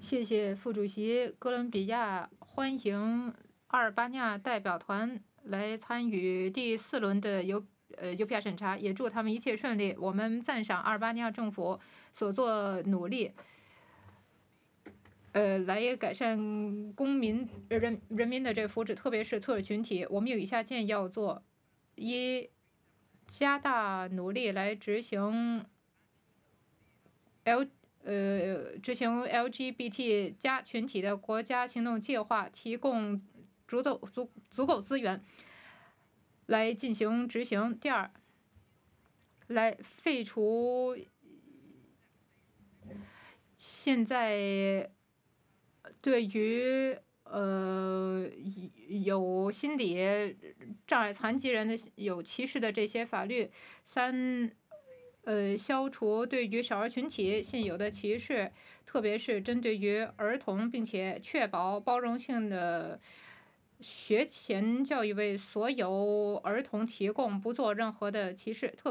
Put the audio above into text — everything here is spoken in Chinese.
谢谢副主席。哥伦比亚欢迎阿尔巴尼亚代表团来参与第4轮的邮票审查，也祝他们一切顺利。我们赞赏阿尔巴尼亚政府所做努力，来改善人民的这福祉，特别是弱势群体。我们有以下建议要做：一、加大努力来执行 LGBT 加群体的国家行动计划，提供足够资源来进行执行。第二，来废除现在对于有心理障碍残疾人的有歧视的这些法律。三，消除对于少数群体现有的歧视，特别是针对于儿童，并且确保包容性的学前教育，为所有儿童提供不做任何的歧视。